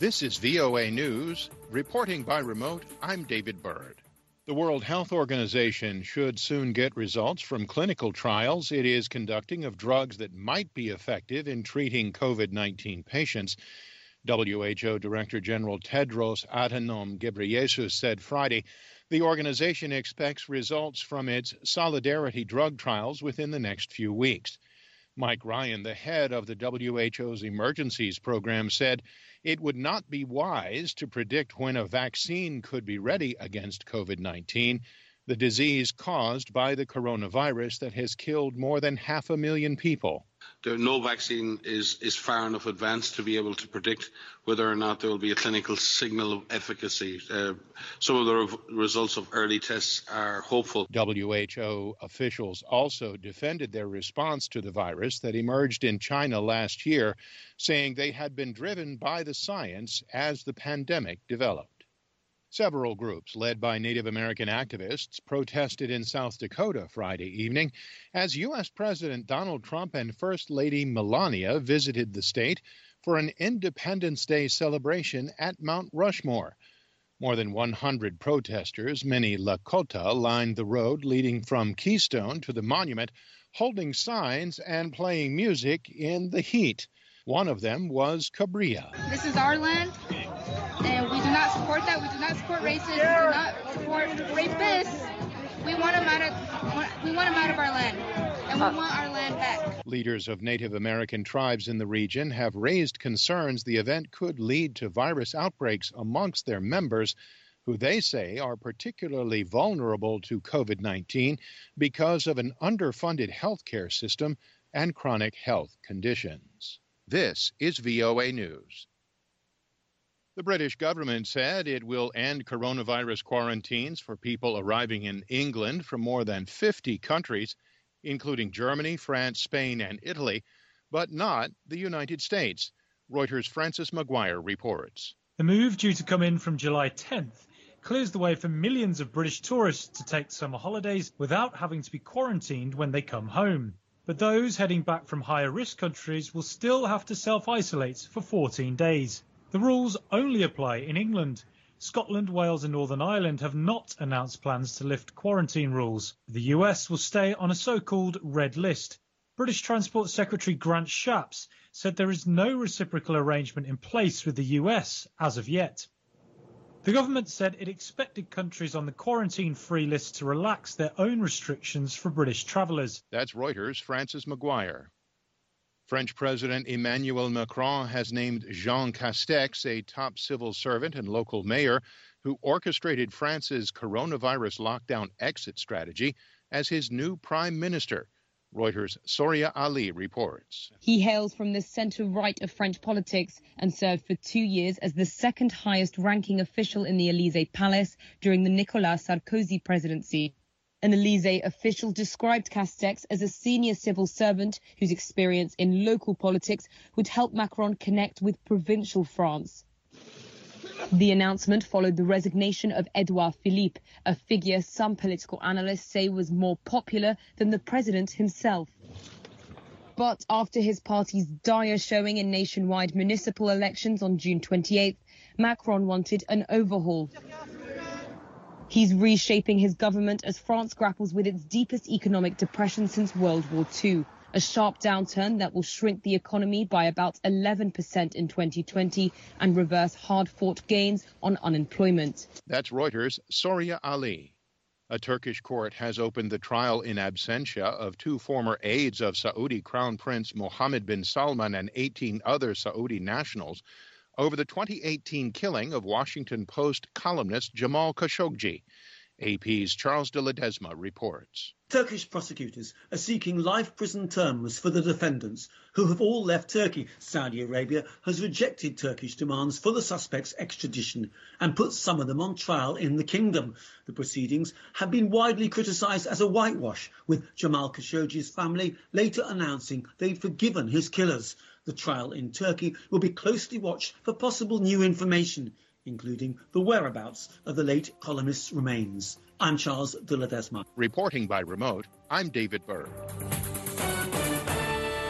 This is VOA News. Reporting by remote, I'm David Byrd. The World Health Organization should soon get results from clinical trials it is conducting of drugs that might be effective in treating COVID-19 patients. WHO Director General Tedros Adhanom Ghebreyesus said Friday the organization expects results from its Solidarity drug trials within the next few weeks. Mike Ryan, the head of the WHO's emergencies program, said it would not be wise to predict when a vaccine could be ready against COVID-19, the disease caused by the coronavirus that has killed more than 500,000 people. No vaccine is far enough advanced to be able to predict whether or not there will be a clinical signal of efficacy. Some of the results of early tests are hopeful. WHO officials also defended their response to the virus that emerged in China last year, saying they had been driven by the science as the pandemic developed. Several groups led by Native American activists protested in South Dakota Friday evening as U.S. President Donald Trump and First Lady Melania visited the state for an Independence Day celebration at Mount Rushmore. More than 100 protesters, many Lakota, lined the road leading from Keystone to the monument, holding signs and playing music in the heat. One of them was Cabrera. This is our land, and we do not support that. We do not support racists. We do not support rapists. We want them out of our land, and we want our land back. Leaders of Native American tribes in the region have raised concerns the event could lead to virus outbreaks amongst their members, who they say are particularly vulnerable to COVID-19 because of an underfunded healthcare system and chronic health conditions. This is VOA News. The British government said it will end coronavirus quarantines for people arriving in England from more than 50 countries, including Germany, France, Spain, and Italy, but not the United States. Reuters' Francis Maguire reports. The move, due to come in from July 10th, clears the way for millions of British tourists to take summer holidays without having to be quarantined when they come home. But those heading back from higher risk countries will still have to self-isolate for 14 days. The rules only apply in England. Scotland, Wales and Northern Ireland have not announced plans to lift quarantine rules. The US will stay on a so-called red list. British Transport Secretary Grant Shapps said there is no reciprocal arrangement in place with the US as of yet. The government said it expected countries on the quarantine-free list to relax their own restrictions for British travellers. That's Reuters' Francis Maguire. French President Emmanuel Macron has named Jean Castex, a top civil servant and local mayor who orchestrated France's coronavirus lockdown exit strategy, as his new prime minister. Reuters' Soria Ali reports. He hails from the centre-right of French politics and served for 2 years as the second highest-ranking official in the Élysée Palace during the Nicolas Sarkozy presidency. An Élysée official described Castex as a senior civil servant whose experience in local politics would help Macron connect with provincial France. The announcement followed the resignation of Edouard Philippe, a figure some political analysts say was more popular than the president himself. But after his party's dire showing in nationwide municipal elections on June 28th, Macron wanted an overhaul. He's reshaping his government as France grapples with its deepest economic depression since World War II, a sharp downturn that will shrink the economy by about 11% in 2020 and reverse hard-fought gains on unemployment. That's Reuters' Soria Ali. A Turkish court has opened the trial in absentia of 2 former aides of Saudi Crown Prince Mohammed bin Salman and 18 other Saudi nationals over the 2018 killing of Washington Post columnist Jamal Khashoggi. AP's Charles de Ledesma reports. Turkish prosecutors are seeking life prison terms for the defendants, who have all left Turkey. Saudi Arabia has rejected Turkish demands for the suspects' extradition and put some of them on trial in the kingdom. The proceedings have been widely criticised as a whitewash, with Jamal Khashoggi's family later announcing they'd forgiven his killers. The trial in Turkey will be closely watched for possible new information, including the whereabouts of the late columnist's remains. I'm Charles de Ledesma. Reporting by remote, I'm David Byrd.